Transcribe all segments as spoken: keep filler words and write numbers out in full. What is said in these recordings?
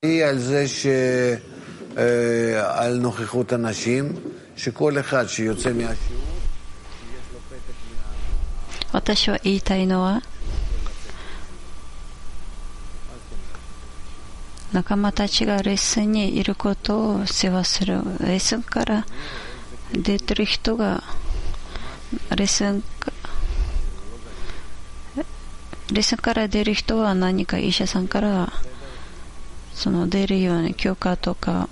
על זה שעל נוכחות אנשים, שכל אחד שיוצא מהשיעור, יש לו פתק מה... 私は言いたいのは、仲間たちがレッスンにいることを世話する。レッスンから出てる人がレッスンレッスンから出る人は何か医者さんからその出るように許可とか、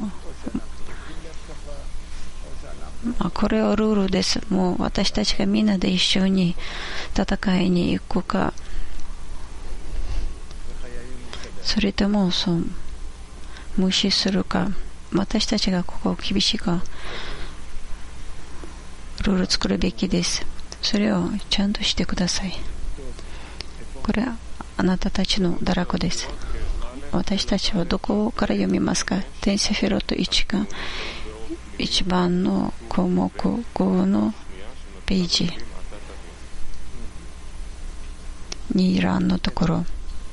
まあ、これはルールです。もう私たちがみんなで一緒に戦いに行くか、それともそう無視するか、私たちがここを厳しいかルール作るべきです。それをちゃんとしてください。これはあなたたちの堕落です。私たちはどこから読みますか？テンセフェロトいち巻いちばんの項目ごのページに欄のところ、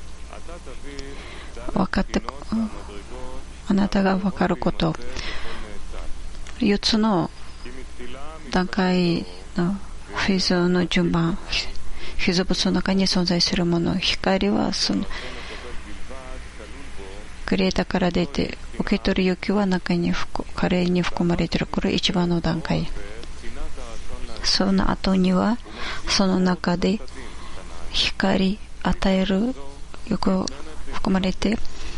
分かってあなたが分かること、よっつの段階のフェーズの順番、被造物の中に存在するもの、光はそのクリエイターから出て受け取る欲求は中に華麗に含まれている。これ一番の段階。その後にはその中で光与える欲を含まれて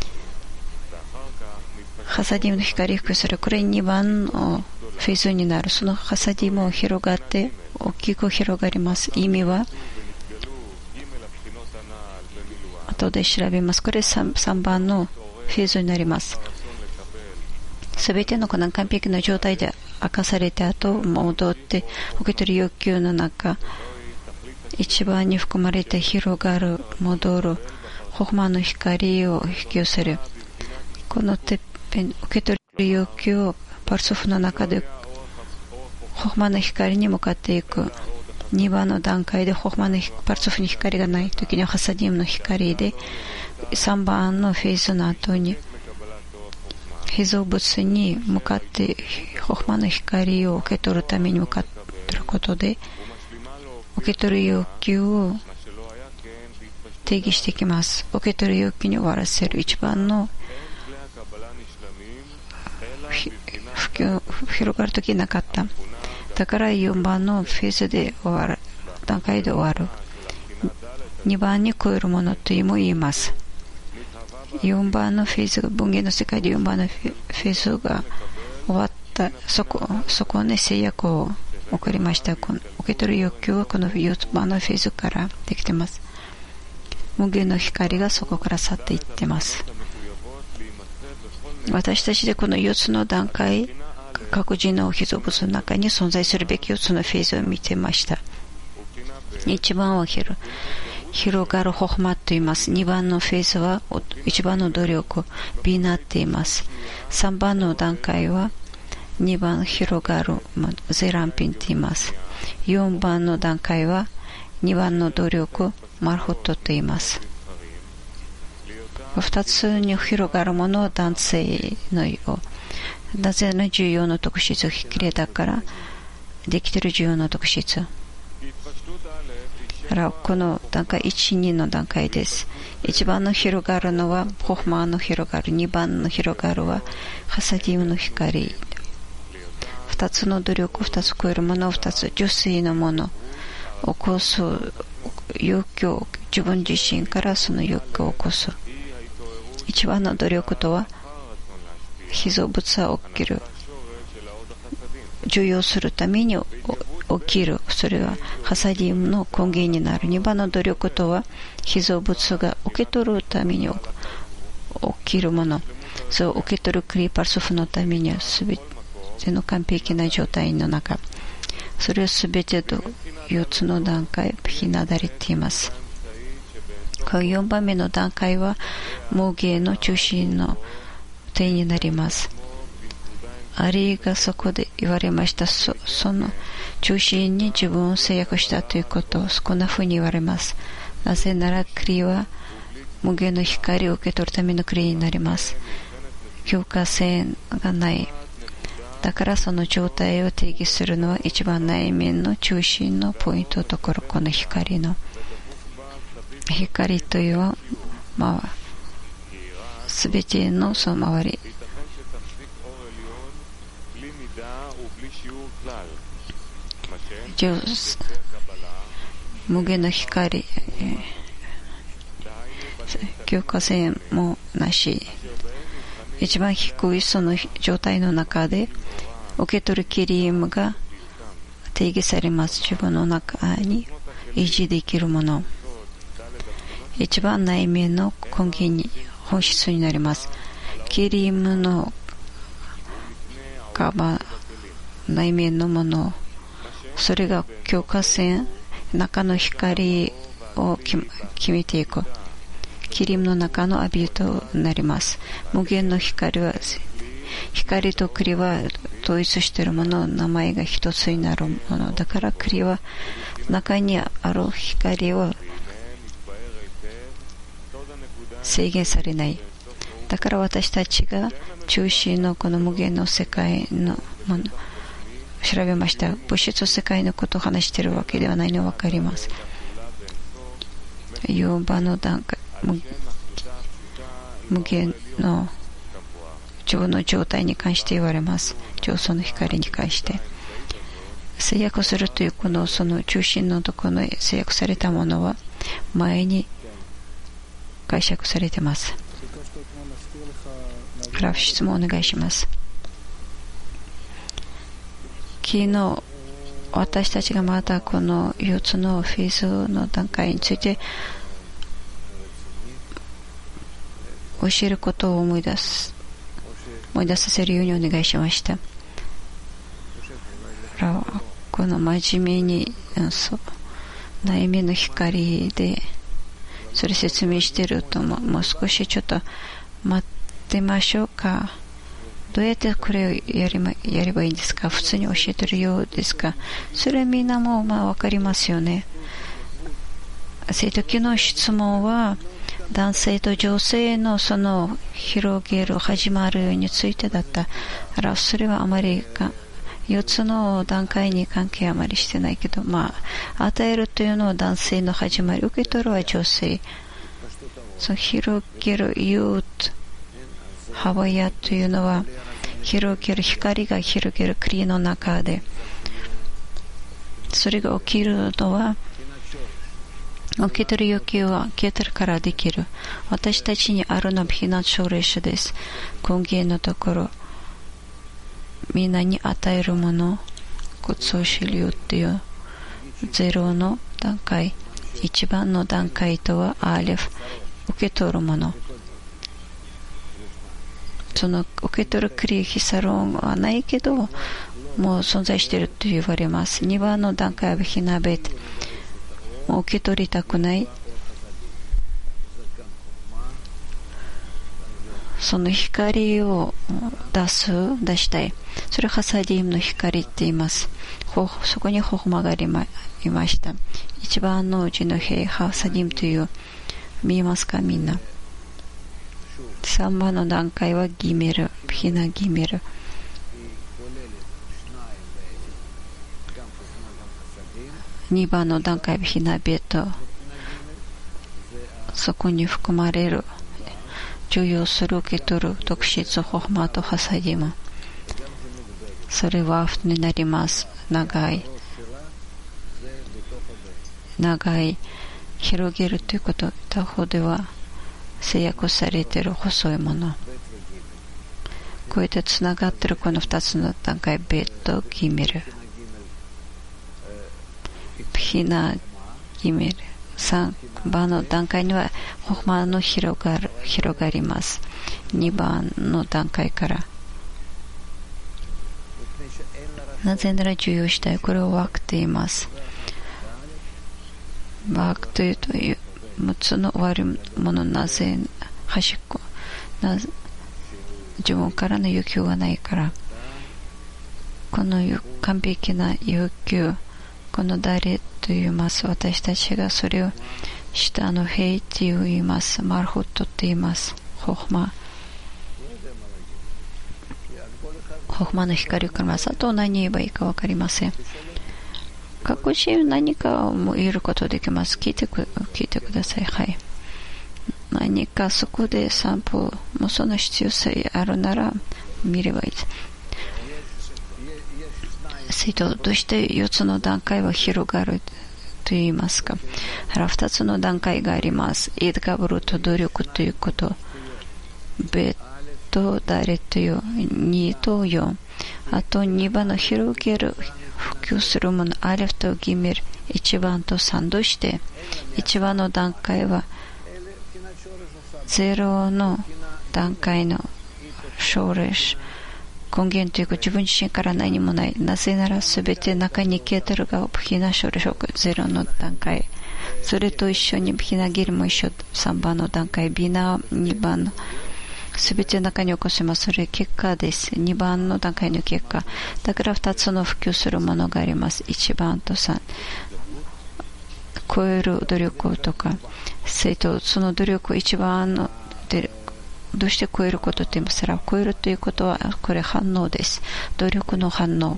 ハサディムの光を服する。これにばんのフェーズになる。そのハサディムを広がって大きく広がります。意味は後で調べます。これ 3, さんばんのフェーズになります。すべての完璧な状態で明かされて後戻って受け取る欲求の中、一番に含まれて広がる戻るホフマの光を引き寄せる。このてっぺん受け取る欲求をパルソフの中でホフマの光に向かっていく。にばんの段階でホフマのパルソフに光がないときにハサディムの光で、さんばんのフェーズの後に被造物に向かってホフマの光を受け取るために向かっていることで、受け取る欲求を定義していきます。受け取る欲求に終わらせる。一番の広がるときなかった。だからよんばんのフェーズで終わる、段階で終わる。にばんに超えるものとも言います。よんばんのフェーズが文芸の世界でよんばんのフェーズが終わった。そこ、そこに制約を送りました。この受け取る欲求はこのよんばんのフェーズからできています。無限の光がそこから去っていってます。私たちでこのよっつの段階、各自の被造物の中に存在するべきよっつのフェーズを見てました。いちばんは広がるホフマと言います。にばんのフェーズはいちばんの努力ビナって言います。さんばんの段階はにばん広がるゼランピンと言います。よんばんの段階はにばんの努力マルホットと言います。ふたつに広がるものを男性のよう、男性の重要な特質、きれいだからできている重要な特質。この段階いち、にの段階です。いちばんの広がるのはホフマの広がる、にばんの広がるはハサディムの光。ふたつの努力、ふたつ超えるもの、ふたつ純粋なものを起こす欲求、自分自身からその欲求を起こす。いちばんの努力とは被造物は起きる、受容するために起きる。それはハサディムの根源になる。にばんの努力とは被造物が受け取るために起きるもの。そう受け取るクリーパルソフのためには全ての完璧な状態の中、それを全てとよっつの段階ひなだれています。よんばんめの段階は無芸の中心の点になります。アリーがそこで言われました。 そ, その中心に自分を制約したということをこんな風に言われます。なぜならクリは無限の光を受け取るためのクリになります。 境界線がない。だからその状態を定義するのは一番内面の中心のポイントのところ、この光の光というのは、まあ、すべてのその周り、無限の光、境界線もなし、一番低いその状態の中で受け取るキリムが定義されます。自分の中に維持できるもの、一番内面の根源に本質になります。キリムのカバー、内面のもの、それが境界線、中の光を決めていく。キリムの中のアビューとなります。無限の光は、光と栗は統一しているもの、名前が一つになるものだから、栗は中にある光は制限されない。だから私たちが中心のこの無限の世界のもの調べました。物質世界のことを話しているわけではないのが分かります。ヨーバの段階、無限の自分の状態に関して言われます。上層の光に関して制約するというこのその中心のところの制約されたものは前に解釈されています。ラフ質問お願いします。昨日私たちがまたこのよっつのフェーズの段階について教えることを思い出す思い出させるようにお願いしました。この真面目にそう内面の光でそれ説明しているとも、もう少しちょっと待ってましょうか。どうやってこれをやれば、やればいいんですか。普通に教えてるようですか。それみんなもまあ分かりますよね。生徒の質問は男性と女性のその広げる始まるについてだったら、それはあまりかよっつの段階に関係あまりしてないけど、まあ与えるというのは男性の始まり、受け取るは女性。その広げるユートハワイアというのは広げる光が広げる栗の中で、それが起きるのは受け取る欲求は受け取るからできる。私たちにあるのは避難奨励者です。根源のところ、みんなに与えるもの、骨相資料というゼロの段階、一番の段階とはアーレフ、受け取るもの。その受け取るクリヒサロンはないけどもう存在していると言われます。にばんの段階はヒナベト、もう受け取りたくない、その光を出す出したい、それをハサディムの光って言います。そこにホホマがいました。一番のうちの兵ハサディムという見えますかみんな。さんばんの段階はギメル、ヒナギメル。にばんの段階はヒナベト。そこに含まれる重要する受け取る特質、ホホマとハサディム。それはアフトになります。長い。長い。広げるということ。他方では制約されている細いもの、こうやってつながっているこのふたつの段階、ベッド、ギメル、ヒナ、ギメル、さんばんの段階にはホフマの広がる広がります。にばんの段階から、なぜなら重要したい、これをワークと言います。ワークというというむっつの悪いもの、なぜ端っこなぜ自分からの欲求がないから、この完璧な欲求、この誰と言います。私たちがそれを下のヘイと言います。マルホットと言います。ホフマホフマの光からます。あと何言えばいいか分かりません。各自何かを言えることできます。聞いてく、聞いてください。はい。何かそこで散歩もその必要性あるなら見ればいいです。するとどうしてよっつの段階は広がると言いますか。ふたつの段階があります。イードガブルと努力ということ。ベと誰というにとよん。あとにばんの広げる、普及するもの、アレフとギメル、いちばんとさんとして、いちばんの段階はゼロの段階の奨励根源というか自分自身から何もない。なぜならすべて中に消えてるがヒナ奨励ゼロの段階。それと一緒にヒナギルも一緒。さんばんの段階、ビナにばんのすべて中に起こします。それ結果です。にばんの段階の結果。だからふたつの普及するものがあります。いちばんとさん。超える努力とか、生徒、その努力をいちばんのでどうして超えることと言いますか。超えるということはこれ反応です。努力の反応。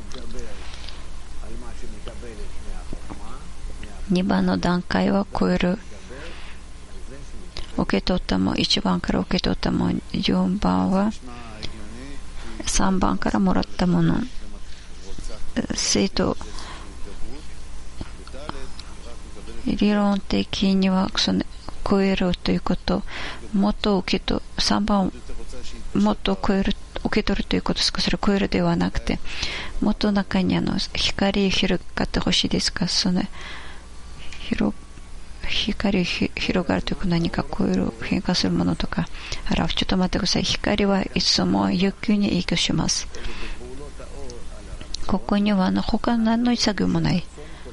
にばんの段階は超える。受け取ったもん、いちばんから受け取ったもん、よんばんはさんばんからもらったもの。生徒、理論的にはその超えるということ、もっと受け取る、さんばんをもっと超える、受け取るということですか。それを超えるではなくて、もっと中にあの光広がってほしいですか。その広光広がるというか何か超える変化するものとか。あら、ちょっと待ってください。光はいつも欲求に影響します。ここにはあの他の何の作業もない。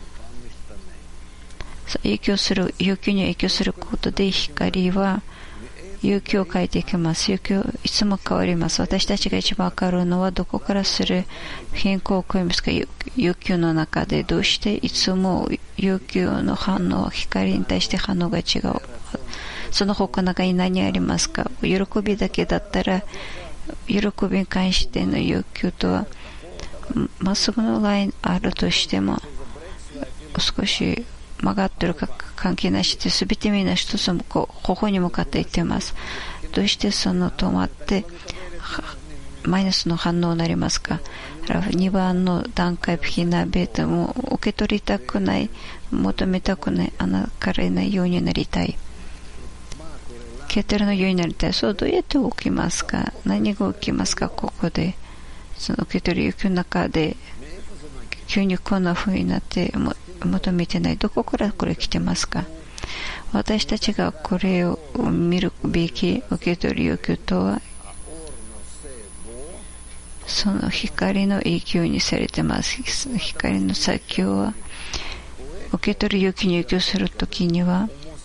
影響する、欲求に影響することで光は欲求を変えていきます。欲求いつも変わります。私たちが一番わかるのはどこからする変更を超えますか。欲求の中でどうしていつも欲求の反応、光に対して反応が違う。その他中に何ありますか。喜びだけだったら喜びに関しての欲求とはまっすぐのラインあるとしても少し曲がってるか関係なしで全てみんな一つもこう頬に向かっていっています。どうしてその止まってマイナスの反応になりますか。にばんの段階的なベータも受け取りたくない、求めたくない、あなからないようになりたい、ケーテルのようになりたい。そうどうやって起きますか。何が起きますか。ここでその受け取り欲の中で急にこんな風になっても求めてない。どこからこれ来てますか。私たちがこれを見るべき受け取り欲求とはその光の影響にされてます。光の作用は受け取り欲求に影響するときには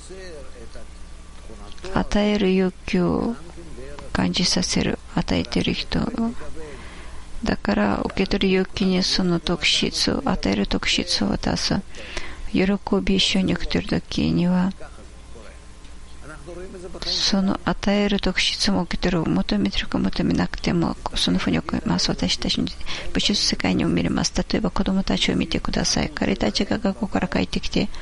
与える欲求を感じさせる、与えている人だから受け取り欲求にその特質を与える特質を渡す。喜び一緒に受け取るときにはその与える特質も受け取る、求めてるか求めなくてもそのふうに起きます。私たちの物質世界にも見れます。例えば子供たちを見てください。彼たちが学校から帰ってきて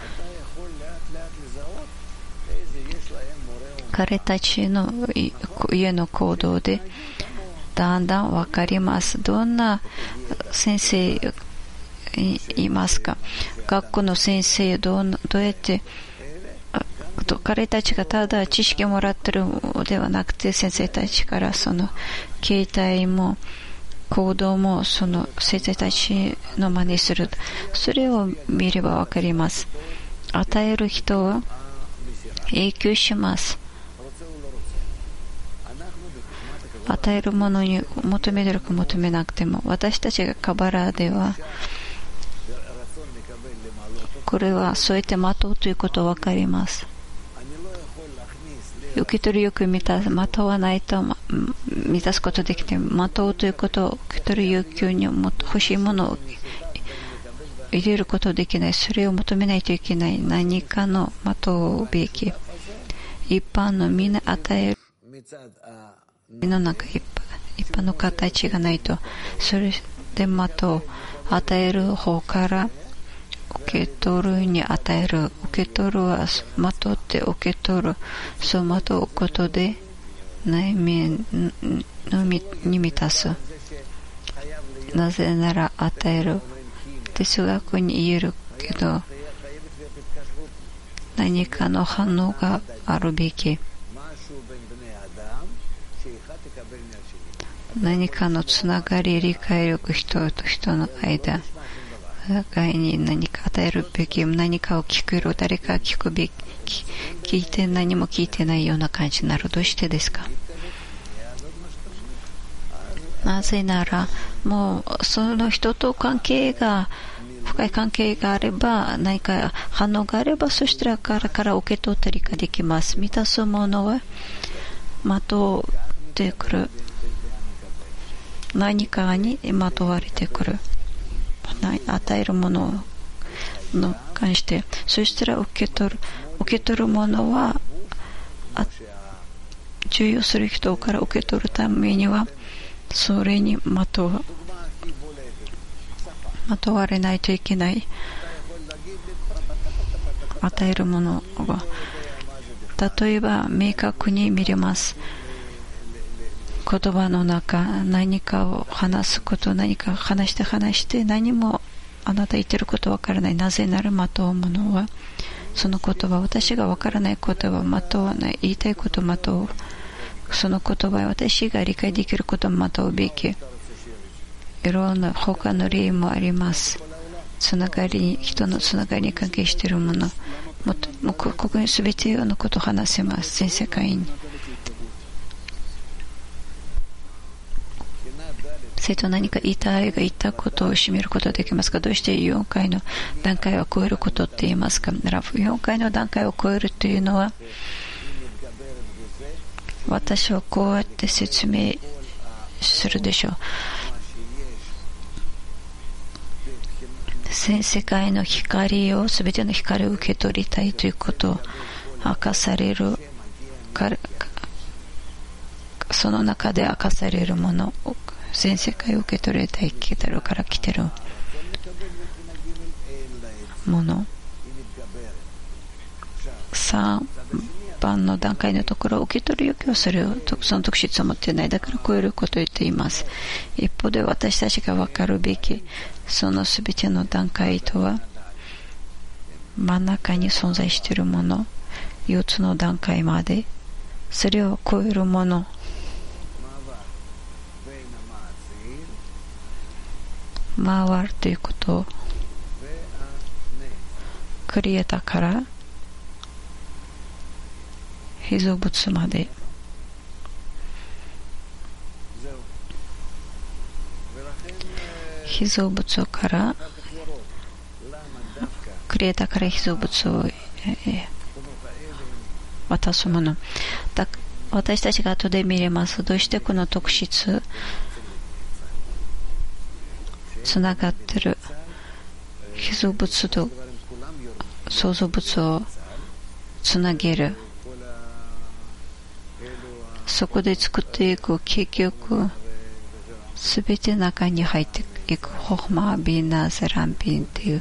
彼たちの家の行動でだんだん分かります。どんな先生いますか。学校の先生どう、どうやって彼たちがただ知識をもらっているのではなくて先生たちからその形態も行動もその先生たちの真似する。それを見れば分かります。与える人は影響します。与えるものに求めてるか求めなくても私たちがカバラではこれはそうやって待とうということが分かります。受け取り欲満た待とわないと満たすことできて待とうということを受け取る欲求に欲しいものを入れることができない。それを求めないといけない。何かの待とうべき一般のみんな与えるの中一般の形がないと、それで的を与える方から受け取るに与える、受け取るは的って受け取る、そう的を置くことで内面に満たす。なぜなら与える。哲学に言えるけど、何かの反応があるべき。何かのつながり、理解力、人と人の間、互いに何か与えるべき、何かを聞く、誰か聞くべき、聞いて何も聞いてないような感じになる。どうしてですか？なぜなら、もうその人と関係が深い関係があれば、何か反応があれば、そしたらからから受け取ったりができます。満たすものはまとってくる。何かにまとわれてくる。与えるものに関して、そしたら受け取る受け取るものは、重要する人から受け取るためには、それにまとうまとわれないといけない。与えるものが、例えば明確に見れます。言葉の中、何かを話すこと、何か話して話して何もあなた言ってることわからない。なぜならまとうものは、その言葉、私がわからない言葉まとわない。言いたいことまとう。その言葉は私が理解できることをまとうべき。いろんな他の例もあります。つながり、人のつながりに関係しているもの、もっともうここに全てのことを話せます。全世界に。生徒何か言いたいが言ったことを占めることができますか？どうしてよんかいの段階を超えることって言いますか？よんかいの段階を超えるというのは、私はこうやって説明するでしょう。全世界の光を、すべての光を受け取りたいということを明かされるから、その中で明かされるものを全世界を受け取りたい、受け取るから来てるもの、さんばんの段階のところを受け取る欲求をそれをその特質を持っていない。だから超えることを言っています。一方で私たちが分かるべきそのすべての段階とは、真ん中に存在しているもの、よっつの段階までそれを超えるもの、回るということをクリエイターから被造物まで、被造物からクリエイターから被造物を、えー、渡すものだ。私たちが後で見れます。どうしてこの特質つながってる被造物と創造物をつなげる、そこで作っていく、結局すべて中に入っていくホフマビンナゼランビンっていう、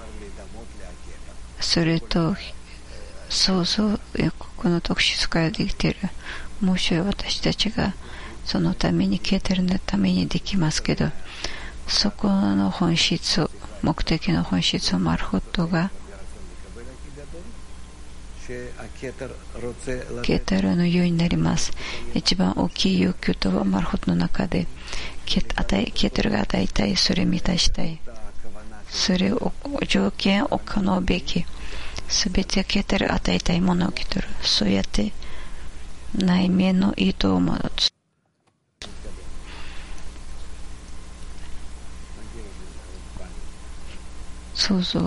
それと創造、この特質からできている。もし私たちがそのためにケーテルのためにできますけど、そこの本質、目的の本質をマルホットがケータルの優位になります。一番大きい欲求とはマルホットの中でケータルが与えたい、それを満たしたい、それを条件を可能べき、すべてケータルが与えたいものを受け取る。そうやって内面の意図を持つ。想像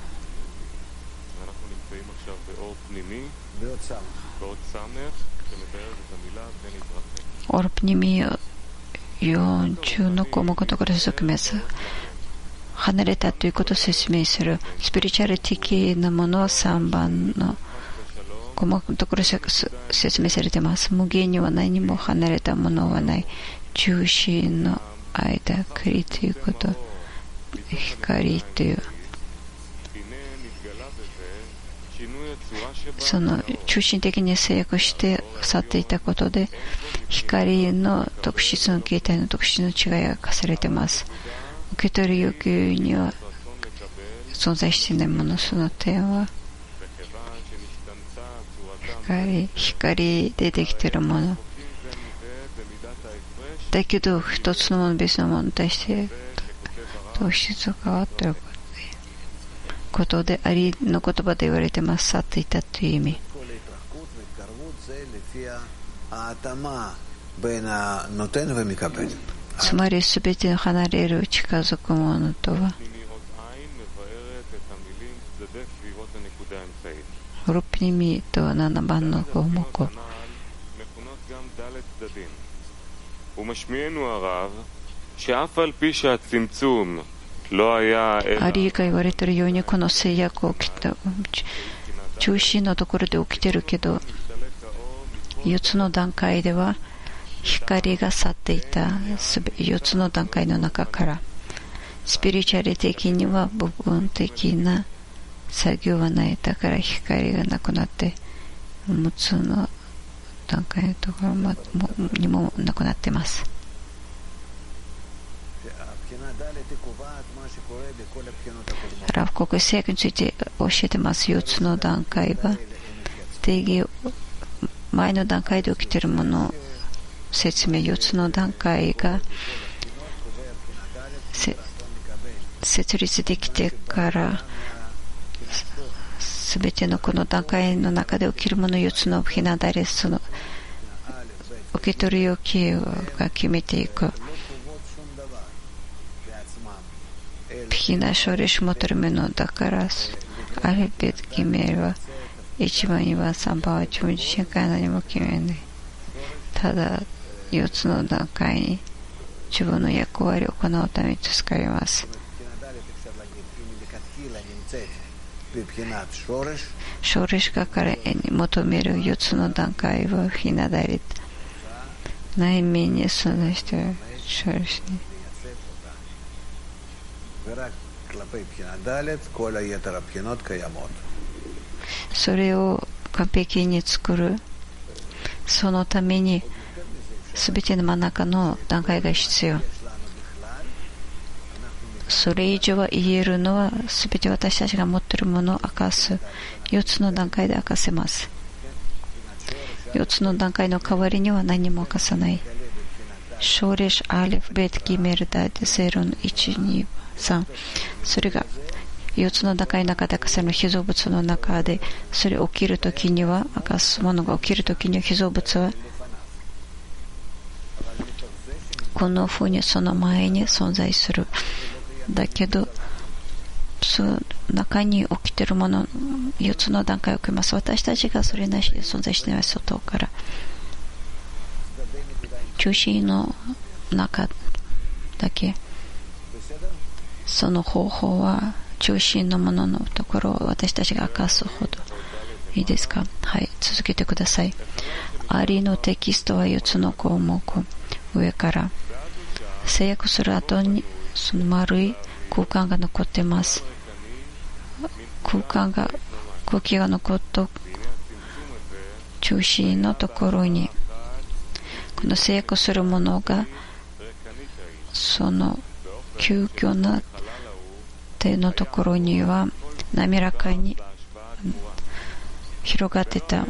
オルプニミよんじゅうの項目のところで説明する。離れたということを説明する。スピリチュアル的なものはさんばんの細かいところ説明されています。無限には何も離れたものはない。中心の間、光ということ、光というその中心的に制約して去っていたことで、光の特質の形態の特質の違いが課されています。受け取る欲求には存在していないもの、その点は光、光でできているものだけど、一つのもの別のものに対して特質が変わっていることで、ありの言葉で言われてます。去っていたという意味。つまりすべての離れる近づくものとは、ロプニミとはななばんの項目。アリーが言われているように、この制約を起きた中心のところで起きているけど、よっつの段階では光が去っていた。よっつの段階の中から、スピリチュアル的には部分的な作業はない。だから光がなくなって、むつの段階のところにもなくなっています。ラフ国制約について教えてます。よっつの段階は定義、前の段階で起きているものを説明。よっつの段階が設立できてからすべてのこの段階の中で起きるものよっつのひなだれ、その受け取る要求が決めていく。ひな勝利し持っているものだから、アルベと決めるはいちばん、にばん、さんばんは自分自身から何も決めない。ただよっつの段階に自分の役割を行うために使います。勝利しが彼に求めるよっつの段階はひなだり内面に存在している勝利しに、それを完璧に作る。そのためにすべての真ん中の段階が必要。それ以上は言えるのは、すべて私たちが持っているものを明かす。よっつの段階で明かせます。よっつの段階の代わりには何も明かさない。ショーレシュアレフベートギメルダーデセロンいちにさん、それがよっつの段階の中で明かせる被造物の中で、それ起きるときには、明かすものが起きるときには被造物はこのふうにその前に存在する。だけどその中に起きているものよっつの段階を受けます。私たちがそれなしで存在していない。外から中心の中だけ、その方法は中心のもののところを私たちが明かすほどいいですか。はい、続けてください。アリのテキストはよっつの項目、上から制約する後にその丸い空間が残っています。空間が空気が残った中心のところに、この制約するものがその究極な手のところには滑らかに広がってた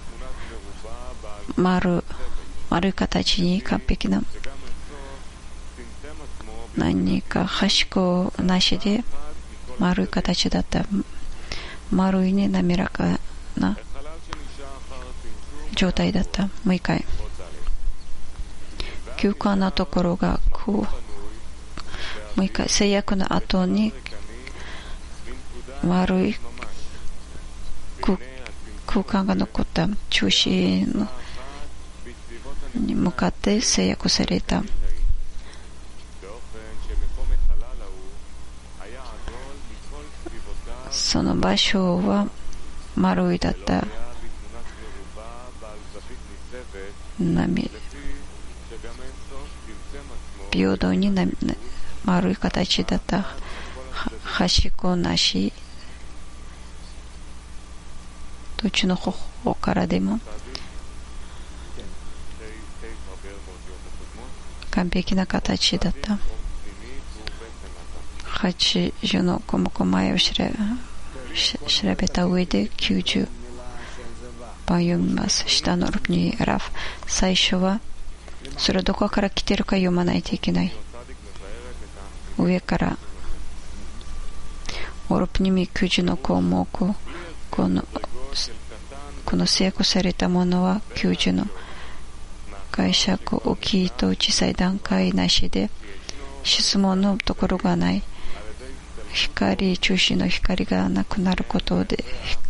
丸丸い形に完璧な何か端っこなしで丸い形だった。丸いね、滑らかな状態だった。もう一回、休暇なところがこう、もう一回制約の後に丸い空間が残った中心に向かって制約された。その場所は丸いだった。 波平等にな丸い形だった端っこなしどっちの方からでも完璧な形だった。はちじゅうの細々を調べ、調べた上できゅうじゅうばん読みます。下のルプニラフ。最初はそれどこから来てるか読まないといけない。上からオルプニミきゅうじゅうの項目、このこの制約されたものはきゅうじゅうの解釈大きいと小さい段階なしで質問のところがない。光中心の光がなくなることで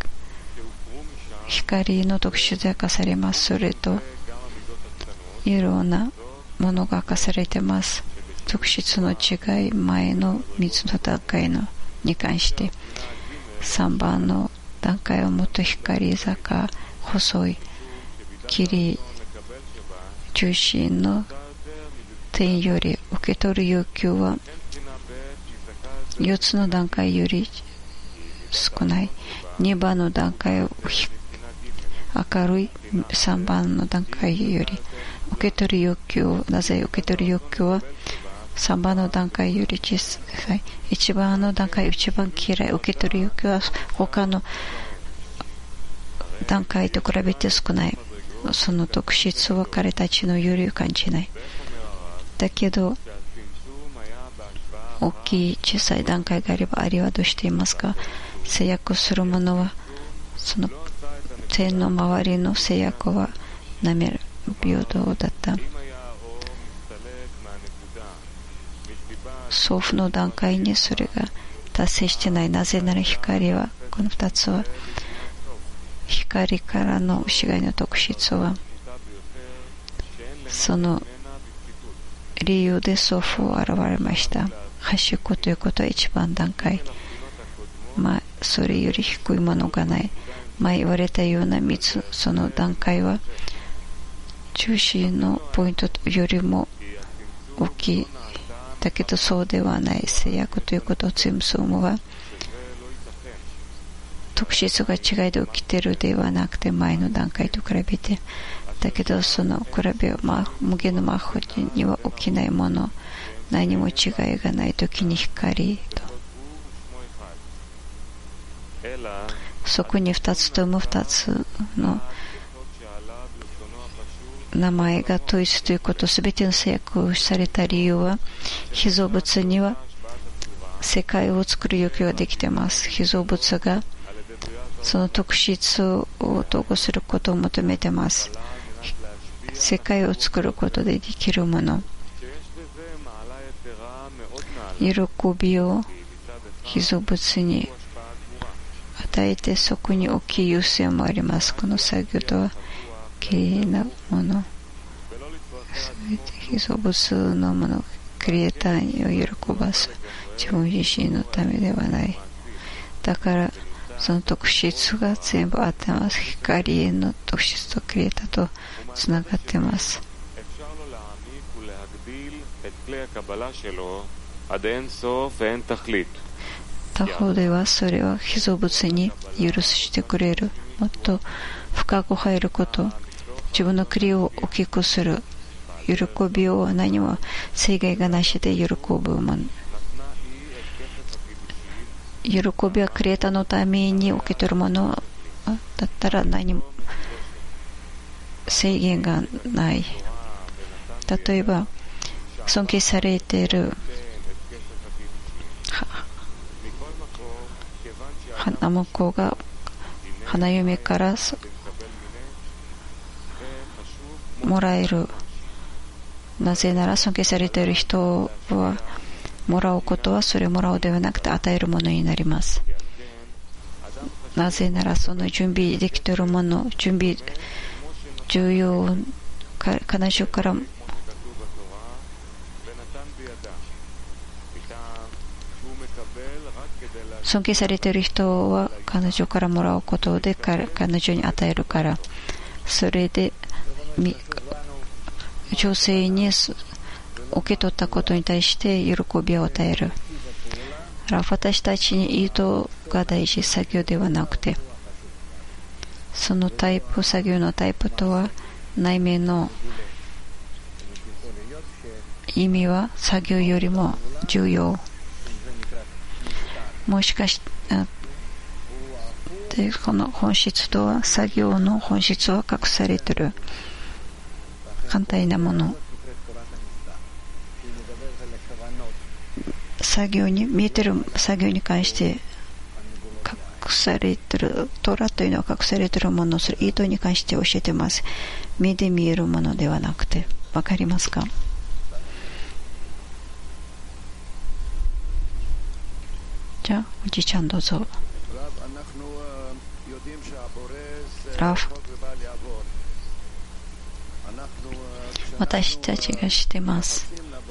光の特殊で明かされます。それといろんなものが明かされています。特質の違い、前の水の段階のに関してさんばんの段階はもっと光坂細い霧中心の点より受け取る欲求はよっつの段階より少ない。にばんの段階は明るいさんばんの段階より受け取る欲求、なぜ受け取る欲求はさんばんの段階より小さい。いちばんの段階一番嫌い。受け取る欲求は他の段階と比べて少ない。その特質は彼たちのより感じない。だけど大きい小さい段階があれば、あれはどうしていますか。制約するものはその点の周りの制約はなめる平等だった。送付の段階にそれが達成してない。なぜなら光はこのふたつは光からの違いの特質はその理由で送付を現れました。端っこということは一番段階、まあ、それより低いものがない。前言われたようなみっつ、その段階は中心のポイントよりも大きい。だけどそうではない。制約ということをツイムソームは特質が違いで起きているではなくて前の段階と比べて、だけどその比べは、まあ、無限の魔法には起きないもの、何も違いがないときに光とそこにふたつともふたつの名前が統一ということ、すべての制約された理由は被造物には世界を作る欲求ができています。被造物がその特質を統合することを求めています。世界を作ることでできるもの、喜びを被造物に与えて、そこに大きい優先もあります。この作業とはきれいなもの、被造物のもの、クリエイターを喜ばす自分自身のためではない。だからその特質が全部あってます。光の特質とクリエイターとつながってます。他方ではそれは被造物に許してくれる、もっと深く入ること、自分のクリを大きくする、喜びを何も制限がなしで喜ぶもの。喜びはクリエイターのために受け取るものだったら何も制限がない。例えば尊敬されている花婿が花嫁からもらえる。なぜなら尊敬されている人はもらうことはそれをもらうではなくて与えるものになります。なぜならその準備できているもの、準備重要、彼女から尊敬されている人は彼女からもらうことで彼女に与えるから、それで女性に受け取ったことに対して喜びを与える。私たちに意図が大事、作業ではなくて、そのタイプ、作業のタイプとは内面の意味は作業よりも重要。もしかしてこの本質とは、作業の本質は隠されている簡単なもの。作業に見えている作業に関して隠されている、トラというのは隠されているもの、それ意図に関して教えています。目で見えるものではなくて、わかりますか？じゃあおじちゃんどうぞ。ラフ、私たちが知っています。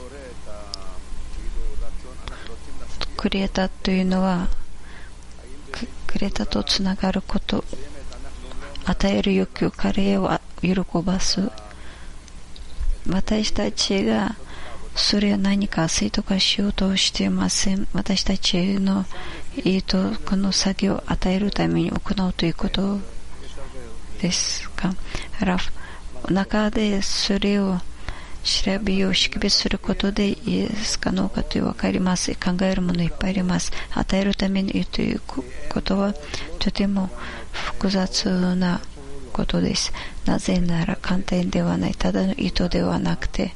クリエイターというのはクリエイターとつながること、与える欲求、彼を喜ばす。私たちがそれを何か正当化しようとしていません。私たちの意図、この作業を与えるために行うということですか。中でそれを調べよう、識別することでイエスかノーかという分かります。考えるものいっぱいあります。与えるために言うということはとても複雑なことです。なぜなら簡単ではない、ただの意図ではなくて、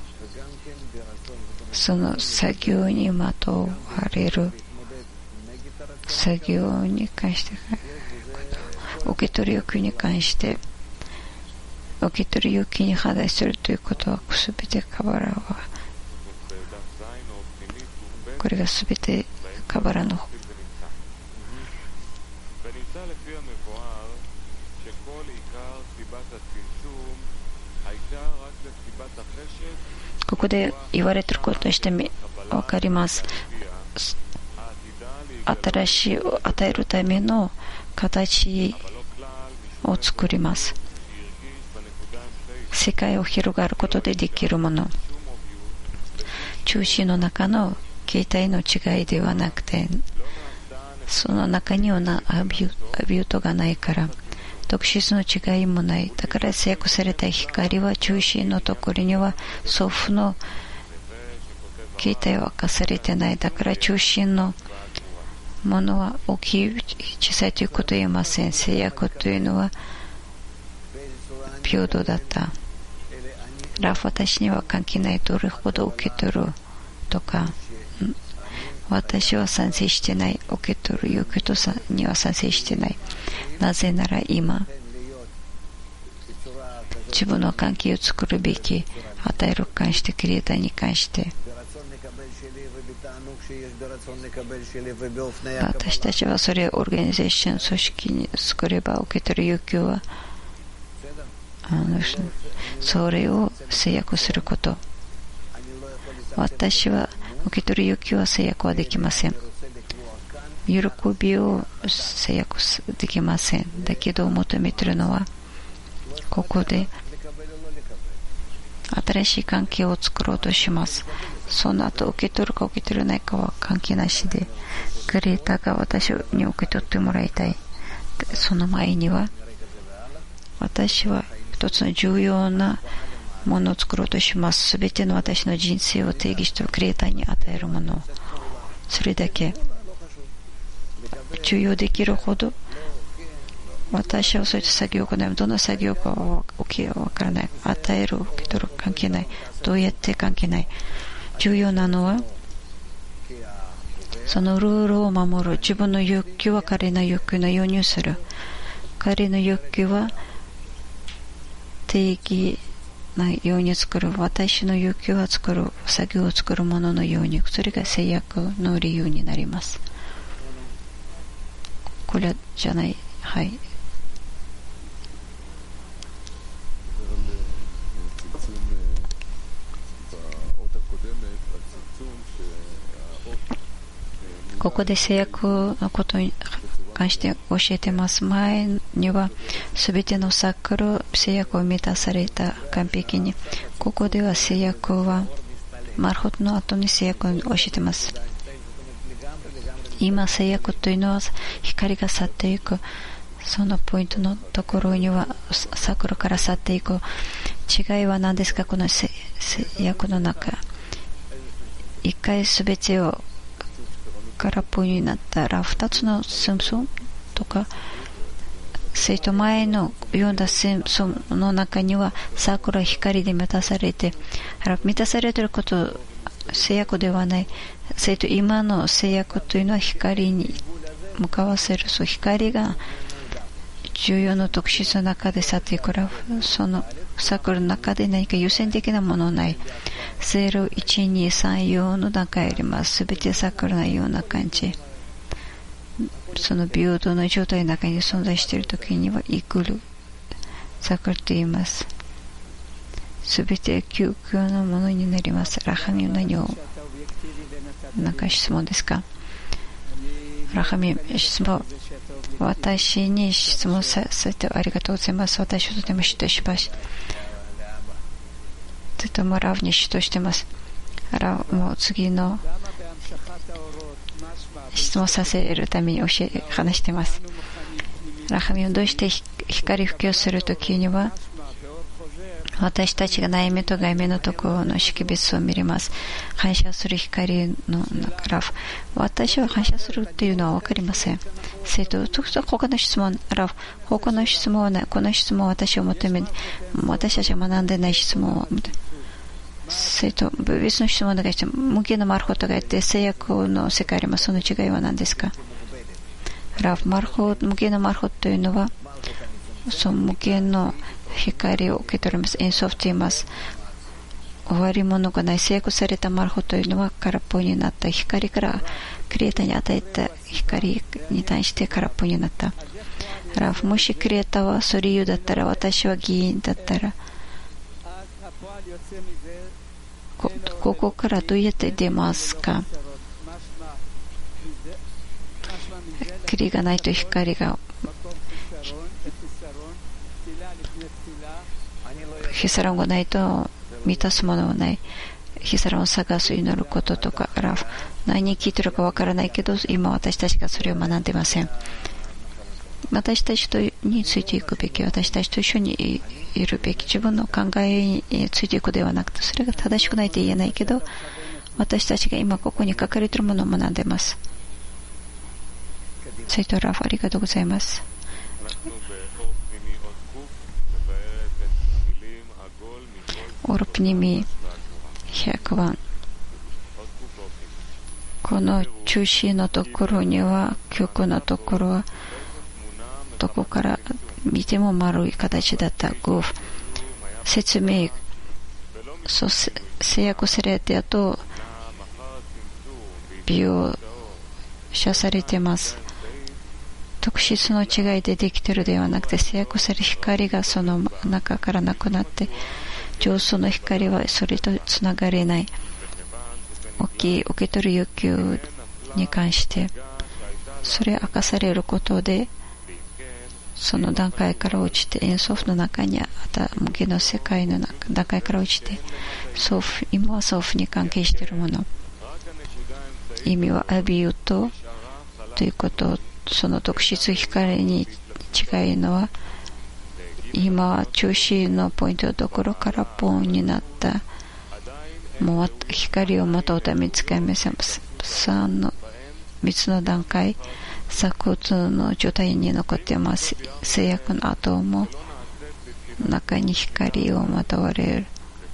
その作業にまとわれる作業に関して、受け取る欲求に関して受け取る欲求に反対するということは、すべてカバラはこれがすべてカバラのここで言われていることとして分かります。新しいを与えるための形を作ります。世界を広がることでできるもの、中心の中の形態の違いではなくて、その中にはアビュートがないから、特質の違いもない。だから制約された光は中心のところには祖父の形態は明かされてない。だから中心のものは大きい小さいということは言えません。制約というのは平等だった。ラフ、私には関係ない。どれほど受け取るとか、私は賛成してない。受け取る欲求には賛成してない。なぜなら今自分の関係を作るべき、与える関して、クリエイターに関して私たちはそれをオーガニゼーション、組織に作れば、受け取る欲求はあのそれを制約すること。私は受け取る欲求は制約はできません。喜びを制約できません。だけど求めているのは、ここで新しい関係を作ろうとします。その後受け取るか受け取れないかは関係なしで、クリエイターが私に受け取ってもらいたい。その前には私は一つの重要なものを作ろうとします。すべての私の人生を定義してクリエイターに与えるもの、それだけ重要できるほど、私はそういった作業を行い、どんな作業かは分からない。与える、受け取る、関係ない。どうやって関係ない。重要なのはそのルールを守る。自分の欲求は彼の欲求のようにする。彼の欲求は定義ないように作る。私の欲求は作る、作業を作るもののように、それが制約の理由になります。これじゃない。はい。ここで制約のことに関して教えてます。前にはすべての桜制約を満たされた完璧に、ここでは制約はマルホットの後に制約を教えています。今制約というのは光が去っていく、そのポイントのところには桜から去っていく違いは何ですか。この制約の中、一回すべてを空っぽになったらふたつのスンソンとか生徒前の読んだスンソンの中には桜光で満たされて、満たされていること制約ではない。生徒今の制約というのは光に向かわせる、そう光が重要な特質の中で去っていくら、その桜の中で何か優先的なものない。ゼロ、いち、に、さん、よんの段階あります。すべて桜のような感じ。その平等の状態の中に存在しているときにはイクル桜と言います。すべて究極のものになります。ラハミム、何を何か質問ですか。ラハミム、質問。私に質問させてありがとうございます。私はとても嫉妬します。とてもラウに嫉妬しています。ラウも次の質問させるために教え話しています。ラハミをどうして光吹きをするときには私たちが内面と外面のところの識別を見れます。反射する光の中、私は反射するっていうのは分かりません。生徒、他の質問、他の質問はない。この質問は私を求め、私たちが学んでない質問を生徒、別の質問がして無限のマルホットがあって制約の世界あります。その違いは何ですか。ラフマルホ無限のマルホットというのはその無限の光を受け取ります。エンソフと言います。終わり物がない制約されたマルホというのは空っぽになった光からクリエイターに与えた光に対して空っぽになった。ラフもしクリエイターはそれ理由だったら、私は議員だったら こ, ここからどうやって出ますか。クリがないと光がヒサロンがないと満たすものはない。ヒサロンを探す祈ることとか、ラフ何聞いてるかわからないけど今私たちがそれを学んでません。私たちとについていくべき、私たちと一緒にいるべき、自分の考えについていくではなくて、それが正しくないと言えないけど私たちが今ここに書かれているものを学んでます。斉藤ラフありがとうございます。オルプニミひゃくばん、この中心のところには極のところはどこから見ても丸い形だったグーフ説明そう制約されてあと描写されています。特質の違いでできているではなくて、制約される光がその中からなくなって上層の光はそれとつながれない。大きい受け取る欲求に関してそれを明かされることでその段階から落ちてエンソフの中にあった無限の世界の中段階から落ちてソーフ今はソーフに関係しているもの、意味はアビュートということ、その特質光に違いのは今は中心のポイントのところからポーンになったもう光をまとうために使いません。さんのみつの段階鎖骨の状態に残っています。制約の後も中に光をまとわれる。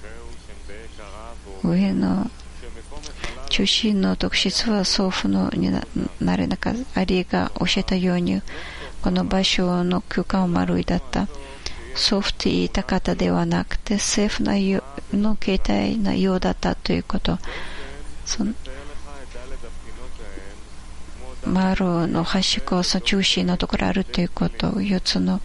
上の中心の特質は送付のになれなかった。アリが教えたようにこの場所の空間は丸いだった。ソフト言いたかったではなくて政府の形態のようだったということ。その丸の端っこその中心のところあるということ。よっつの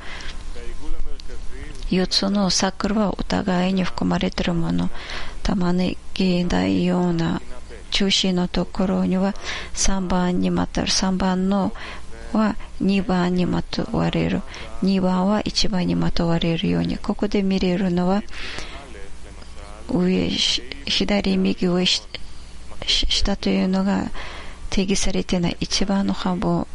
よっつのサークルはお互いに含まれているもの。玉ねぎのような中心のところにはさんばんにまたさんばんのはにばんにまとわれる、にばんはいちばんにまとわれるように、ここで見れるのは上、左、右、上、下というのが定義されていない。いちばんの半分、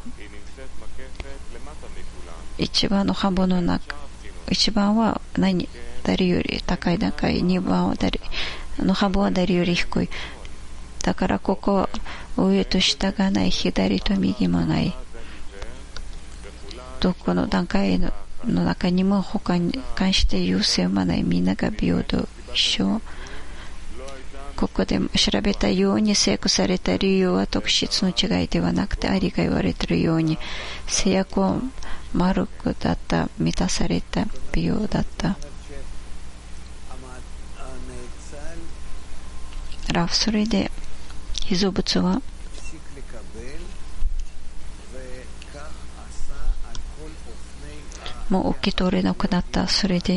いちばんの半分の中、いちばんは何誰より高い段階、にばんは誰の半分は誰より低い。だからここ上と下がない、左と右もない。どこの段階 の, の中にも他に関して優先はない。みんなが平等一緒。ここで調べたように制約された理由は特質の違いではなくて、アリが言われているように制約を丸くだった、満たされた美容だった。ラフそれで被造物はもう受け取れなくなった。それ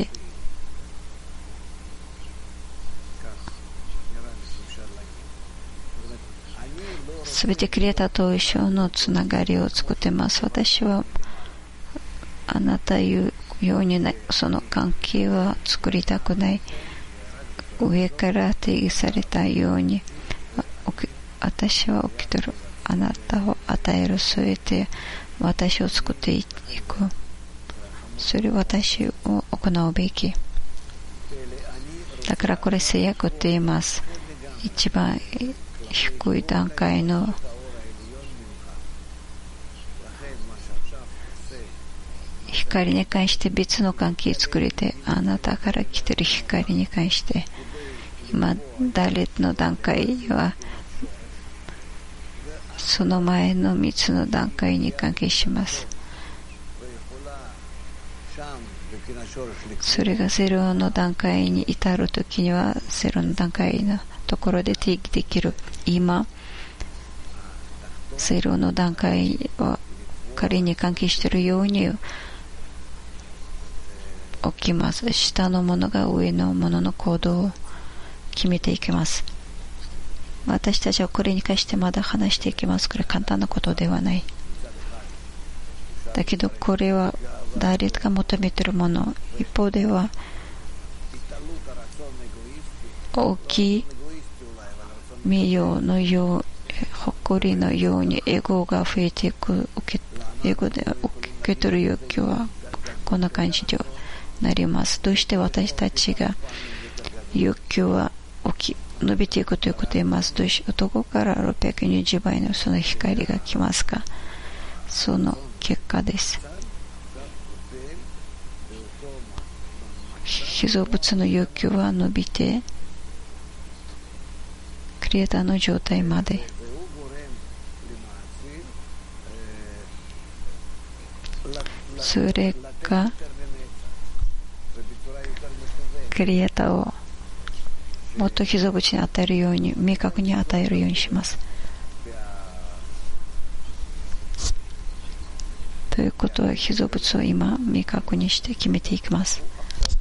ですべてクリエイターと一緒のつながりを作ってます。私はあなた言うようになその関係は作りたくない。上から定義されたように私は受け取る、あなたを与える、すべて私を作っていく、それを私を行うべきだから、これ制約って言います。一番低い段階の光に関して別の関係を作れて、あなたから来ている光に関して今誰の段階はその前のみっつの段階に関係します。それがゼロの段階に至るときにはゼロの段階のところで定義できる。今ゼロの段階は彼に関係しているように起きます。下のものが上のものの行動を決めていきます。私たちはこれに関してまだ話していきます。これ簡単なことではない。だけどこれは誰が求めているもの。一方では大きい名誉のよう、誇りのようにエゴが増えていく。エゴで受け取る欲求はこんな感じでなります。どうして私たちが欲求は起き伸びていくということを言います。どうしてどこからろっぴゃくにじゅうばいのその光が来ますか。その結果です。被造物の欲求は伸びてクリエイターの状態まで、それがクリエイターをもっと被造物に与えるように、明確に与えるようにします。ということは被造物を今明確にして決めていきます。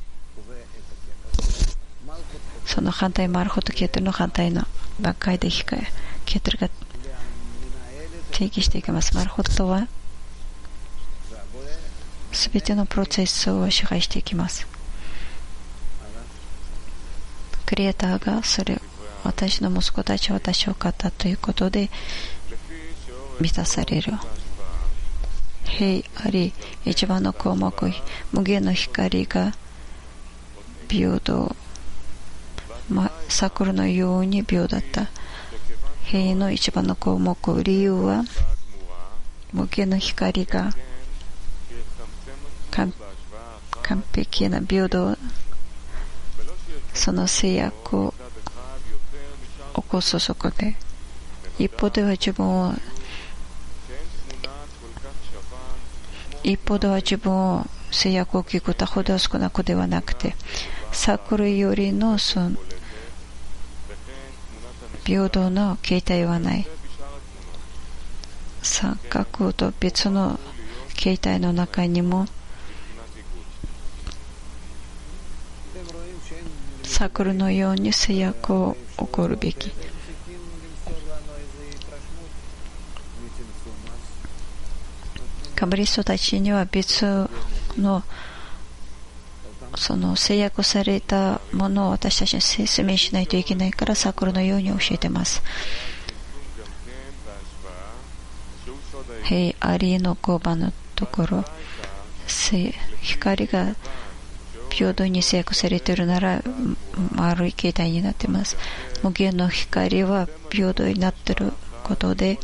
その反対、マルホとケーテルの反対の段階でケーテルが定義していきます。マルホとはすべてのプロセスを支配していきます。クリエイターがそれ、私の息子たちは私を買ったということで満たされる。平あり一番の項目、無限の光が平等、ま、桜のように平等だった。平の一番の項目、理由は無限の光が完璧な平等、その制約を起こす。そこで一方では自分を一方では自分を制約を聞くたほど少なくではなくて、サークルよりのその平等の形態はない。三角と別の形態の中にもサークルのように制約を起こるべき。 カバリストたちには別のその制約されたものを私たちに説明しないといけないからサークルのように教えています。ヘイアリの交番のところ、光が平等に制約されているなら丸い形態になっています。無限の光は平等になっていることで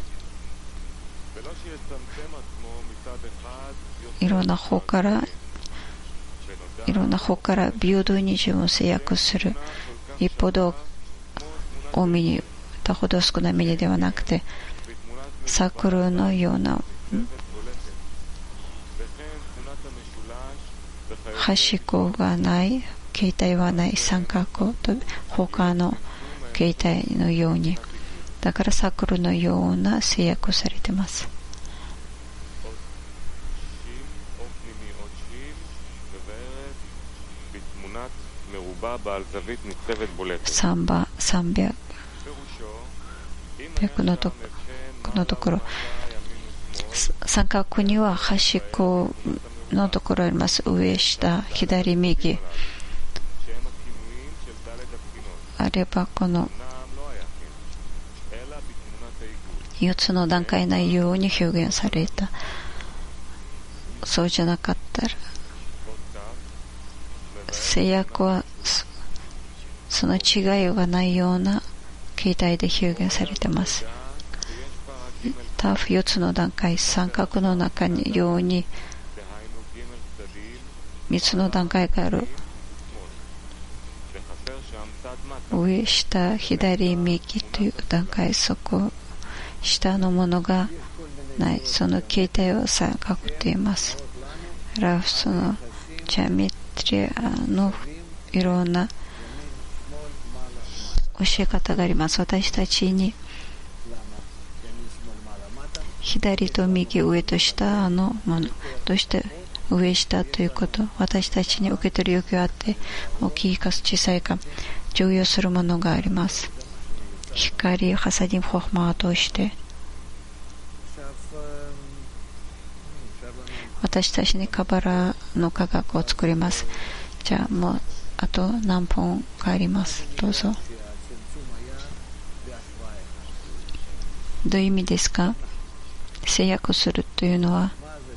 いろんな方からいろんな方から平等に自分を制約する。一方で多めに他ほど少なめにではなくてサークルのような端っこがない形態はない三角と他の形態のように、だからサークルのような制約されています。さんばんさんびゃくのとこのところ、三角には端っこのところあります。上下左右あればこのよっつの段階のように表現された。そうじゃなかったら制約はその違いがないような形態で表現されています。ターフよっつの段階、三角の中にようにみっつの段階がある。上下左右という段階、そこ下のものがない、その形態を三角と言います。ラフスのジャミトリアのいろんな教え方があります。私たちに左と右、上と下のもの、どうして上下ということ、私たちに受け取る欲求があって大きいか小さいか常用するものがあります。光、ハサディン、ホフマを通して私たちにカバラの科学を作ります。じゃあもうあと何本かあります。どうぞ。どういう意味ですか？制約するというのは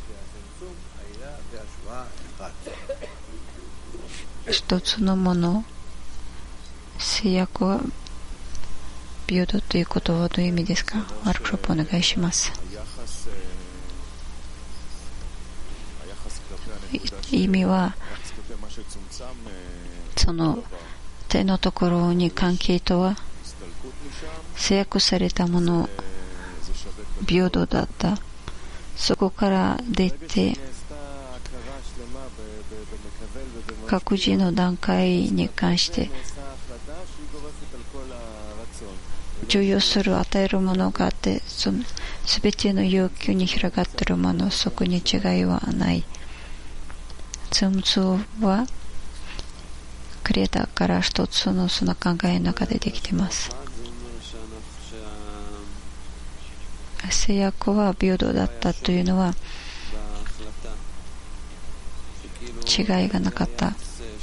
一つのもの、制約は平等ということはどういう意味ですか？ワークショップお願いします。意味はその手のところに関係とは制約されたもの平等だった。そこから出て各自の段階に関して重要する与えるものがあって、その全ての要求に広がっているもの、そこに違いはない。ツムツはクリエイターから一つのその考えの中でできています。制約は平等だったというのは違いがなかった。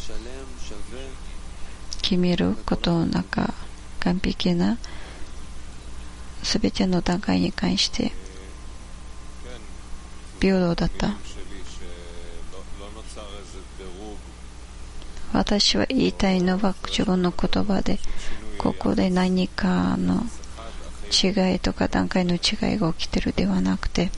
決めることの中、完璧なすべての段階に関して平等だった。私は言いたいのは自分の言葉で、ここで何かの違いとか段階の違いが起きているではなくて、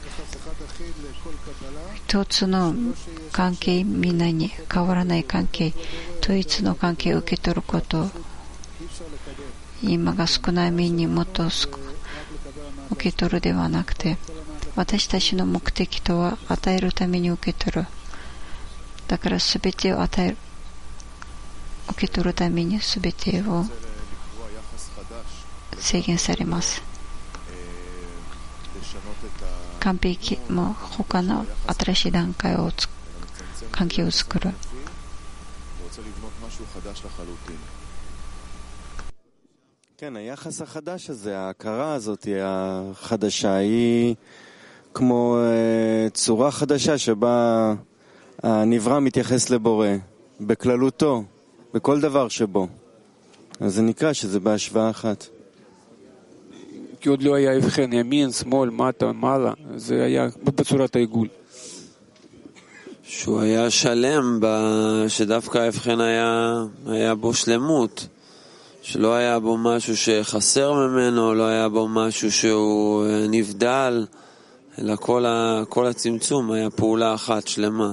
一つの関係、みんなに変わらない関係、統一の関係を受け取ること、今が少ない面にもっと受け取るではなくて、私たちの目的とは与えるために受け取る。だから全てを与える、受け取るために全てを制限されます。完璧も他の新しい段階を関係を作る。 כן, היחס החדש הזה, ההכרה הזאת החדשה, היא כמו צורה חדשה שבה הנברא מתייחס לבורא בכללותו, בכל דבר שבו. אז זה נקרא שזה בהשוואה אחת. כי עוד לא היה הבחן ימין, שמאל, מטה, מעלה, זה היה בצורת העיגול. שהוא היה שלם, שדווקא ההבחן היה, היה בו שלמות, שלא היה בו משהו שחסר ממנו, לא היה בו משהו שהוא נבדל, אלא כל, ה, כל הצמצום היה פעולה אחת שלמה.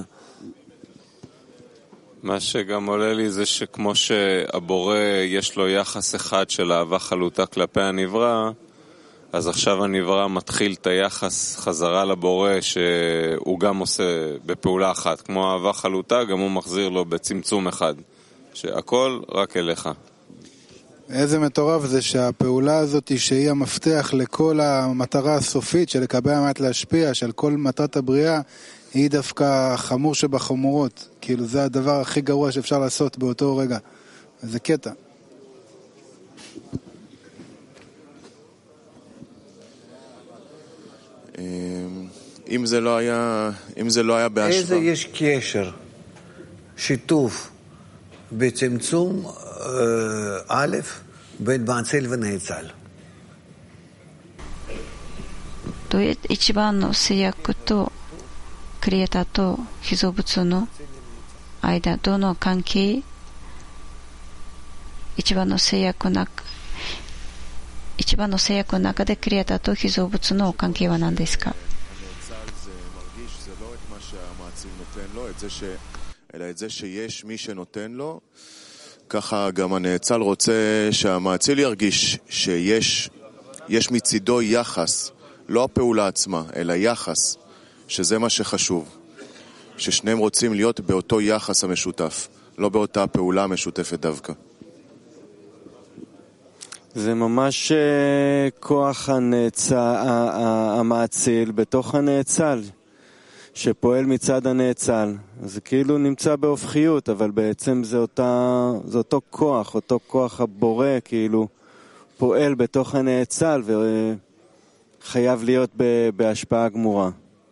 מה שגם עולה לי זה שכמו שהבורא יש לו יחס אחד של אהבה חלוטה כלפי הנברא, אז עכשיו הנברא מתחיל את היחס חזרה לבורא שהוא גם עושה בפעולה אחת. כמו אהבה חלוטה, גם הוא מחזיר לו בצמצום אחד. שהכל רק אליך. איזה מטורף זה שהפעולה הזאת שהיא המפתח לכל המטרה הסופית של לקבל האמת להשפיע, של כל מטרת הבריאה, היא דווקא חמור שבחמורות. כאילו זה הדבר הכי גרוע שאפשר לעשות באותו רגע. זה קטע. אם זה לא היה, אם זה לא היה בהשוואה. איזה יש קשר, שיתוף בצמצום א' בין מעצל ונאצל? どうやって一番の制約とクリエイターと被造物の間、どの関係、一番の制約の中、一番の制約の中でクリエイターと被造物の関係は何ですか？ אלא את זה שיש מי שנותן לו, ככה גם הנאצל רוצה שהמאציל ירגיש שיש יש מצידו יחס, לא הפעולה עצמה, אלא יחס, שזה מה שחשוב, ששניהם רוצים להיות באותו יחס המשותף, לא באותה פעולה המשותפת דווקא. זה ממש כוח הנאצל, המאציל בתוך הנאצל, שפועל מצד הנאצל. זה כאילו נמצא בהופכיות, אבל בעצם זה, אותה, זה אותו כוח, אותו כוח הבורא, כאילו פועל בתוך הנאצל וחייב להיות בהשפעה גמורה.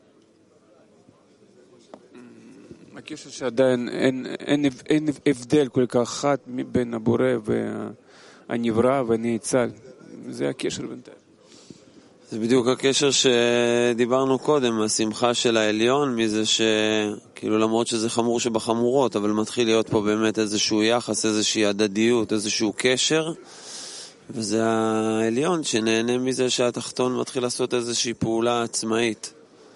הקשר שעדיין אין, אין, אין הבדל כל כך חד בין הבורא והנברא והנאצל. זה הקשר בינתיים. זה בדיוק הקשר שדיברנו קודם, השמחה של העליון, מזה שכאילו למרות שזה חמור שבחמורות, אבל מתחיל להיות פה באמת איזשהו יחס, איזושהי הדדיות, איזשהו קשר, וזה העליון שנהנה מזה שהתחתון מתחיל לעשות איזושהי פעולה עצמאית.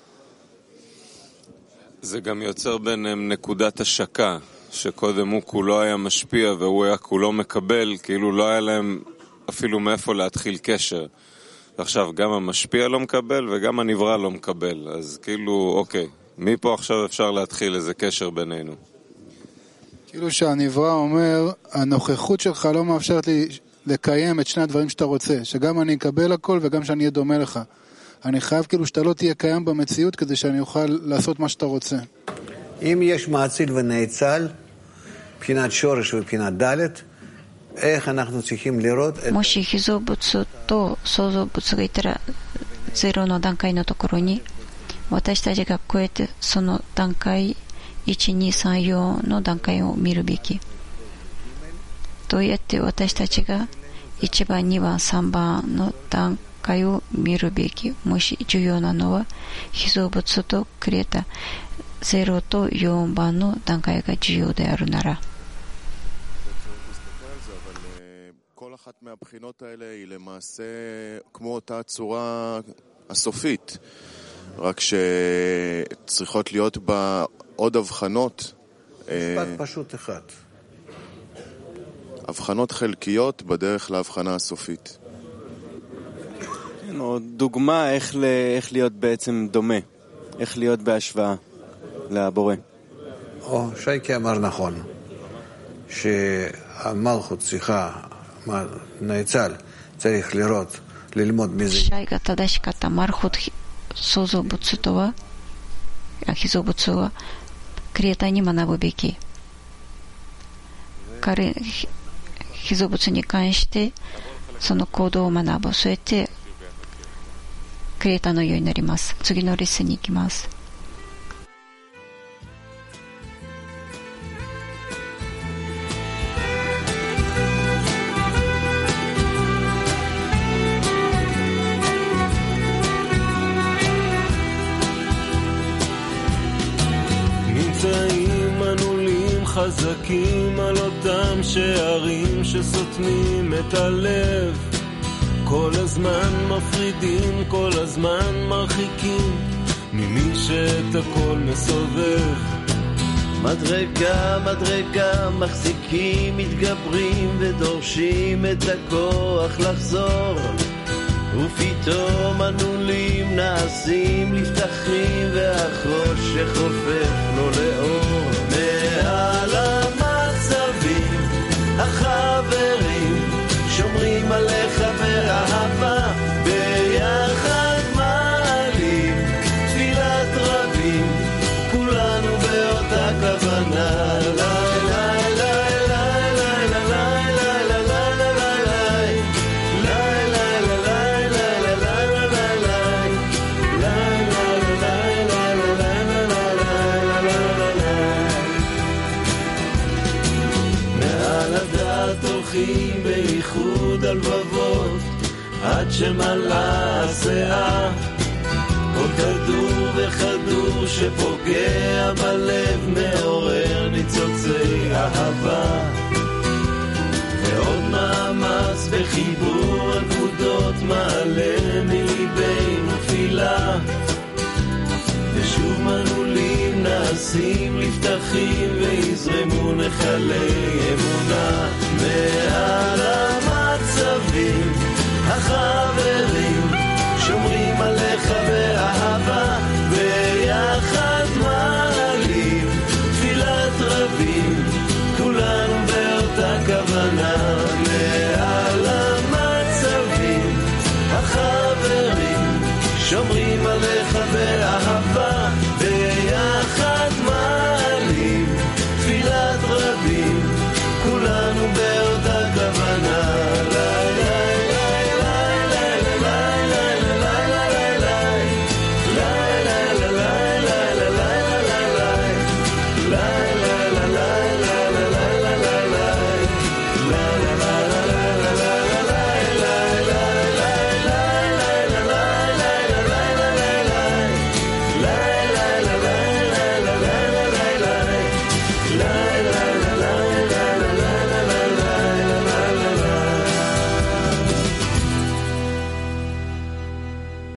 זה גם יוצר ביניהם נקודת השקה, שקודם הוא כולו היה משפיע והוא היה כולו מקבל, כאילו לא היה להם אפילו מאיפה להתחיל קשר. עכשיו גם המשפיע לא מקבל וגם הנברא לא מקבל, אז כאילו אוקיי, מפה עכשיו אפשר להתחיל איזה קשר בינינו. כאילו שהנברא אומר, הנוכחות שלך לא מאפשרת לי לקיים את שני הדברים שאתה רוצה, שגם אני אקבל הכל וגם שאני אהיה דומה לך. אני חייב כאילו שאתה לא תהיה קיים במציאות כדי שאני אוכל לעשות מה שאתה רוצה. אם יש מעציל ונאצל, בחינת שורש ובחינת דלת, איך אנחנו צריכים לראות את... もし被造物と創造物がいたらゼロの段階のところに私たちが超えてその段階いちにさんよんの段階を見るべき。どうやって私たちがいちばんにばんさんばんの段階を見るべき。もし重要なのは被造物とクリエイターゼロとよんばんの段階が重要であるなら。 כל אחת מהבחינות האלה היא למעשה כמו אותה צורה הסופית, רק שצריכות להיות בה עוד הבחנות. משפט פשוט אחד. הבחנות חלקיות בדרך להבחנה הסופית. כן, או דוגמה איך, ל, איך להיות בעצם דומה, איך להיות בהשוואה לבורא. או, שייקי אמר נכון, שהמלכות צריכה נאצל צריך לראות, ללמוד מזה. シャイが正しかったマルホッ創造物とは被造物はクリエイターに学ぶべき。彼被造物に関してその行動を学ぶ。そうやってクリエイターのようになります。次のレッスンに行きます。 נמצאים מנעולים חזקים על אותם שערים שסותמים את הלב, כל הזמן מפרידים, כל הזמן מרחיקים ממי שאת הכל מסובב. מדרגה, מדרגה, מחזיקים, מתגברים ודורשים את הכוח לחזור, ופתאום הנעולים נעשים לפתחים והחושך חופף לו לאור. מעל המצבים החברים שומרים עליך באהבה, ביחד מעלים תפילת רבים, כולנו באותה כוונה. בייחוד הלבבות עד שמלאה הסאה, כל כדור וכדור שפוגע בלב מעורר ניצוצי אהבה, ועוד מאמץ בחיבור הנקודות מעלה מליבנו תפילה, ושוב מנעולים נעשים לפתחים ויזרמו נחלי אמונה. מעל המצבים החברים שומרים עליך באהבה, ביחד מעלים תפילת רבים, כולנו באותה כוונה. מעל המצבים החברים שומרים עליך באהבה, ביחד מעלים תפילת רבים, כולנו באותה